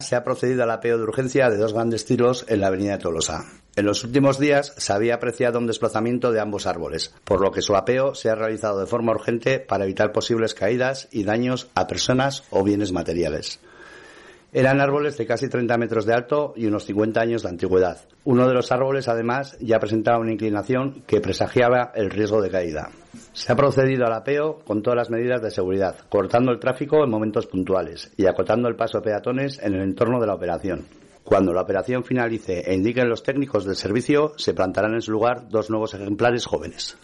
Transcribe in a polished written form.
Se ha procedido al apeo de urgencia de 2 grandes tiros en la avenida de Tolosa. En los últimos días se había apreciado un desplazamiento de ambos árboles, por lo que su apeo se ha realizado de forma urgente para evitar posibles caídas y daños a personas o bienes materiales. Eran árboles de casi 30 metros de alto y unos 50 años de antigüedad. Uno de los árboles, además, ya presentaba una inclinación que presagiaba el riesgo de caída. Se ha procedido al apeo con todas las medidas de seguridad, cortando el tráfico en momentos puntuales y acotando el paso de peatones en el entorno de la operación. Cuando la operación finalice e indiquen los técnicos del servicio, se plantarán en su lugar 2 nuevos ejemplares jóvenes.